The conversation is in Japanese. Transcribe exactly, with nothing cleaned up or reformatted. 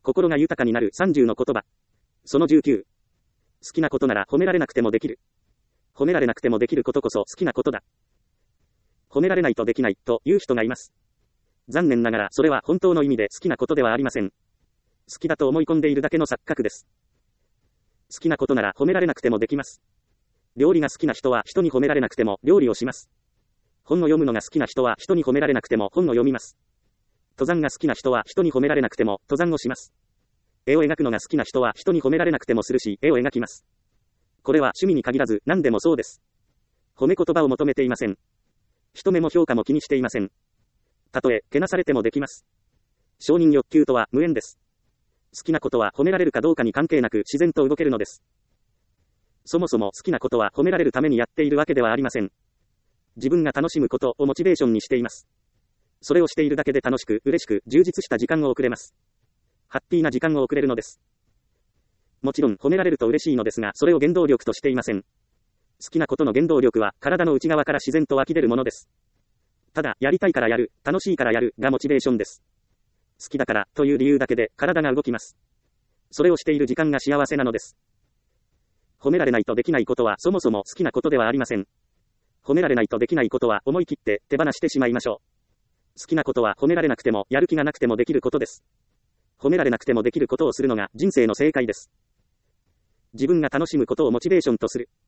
心が豊かになるさんじゅうの言葉。そのじゅうきゅう。好きなことなら褒められなくてもできる。褒められなくてもできることこそ好きなことだ。褒められないとできないという人がいます。残念ながらそれは本当の意味で好きなことではありません。好きだと思い込んでいるだけの錯覚です。好きなことなら褒められなくてもできます。料理が好きな人は人に褒められなくても料理をします。本を読むのが好きな人は人に褒められなくても本を読みます。登山が好きな人は人に褒められなくても登山をします。絵を描くのが好きな人は人に褒められなくてもするし、絵を描きます。これは趣味に限らず何でもそうです。褒め言葉を求めていません。人目も評価も気にしていません。たとえ、けなされてもできます。承認欲求とは無縁です。好きなことは褒められるかどうかに関係なく自然と動けるのです。そもそも好きなことは褒められるためにやっているわけではありません。自分が楽しむことをモチベーションにしています。それをしているだけで楽しく、嬉しく、充実した時間を送れます。ハッピーな時間を送れるのです。もちろん褒められると嬉しいのですが、それを原動力としていません。好きなことの原動力は体の内側から自然と湧き出るものです。ただ、やりたいからやる、楽しいからやるがモチベーションです。好きだからという理由だけで体が動きます。それをしている時間が幸せなのです。褒められないとできないことはそもそも好きなことではありません。褒められないとできないことは思い切って手放してしまいましょう。好きなことは褒められなくてもやる気がなくてもできることです。褒められなくてもできることをするのが人生の正解です。自分が楽しむことをモチベーションとする。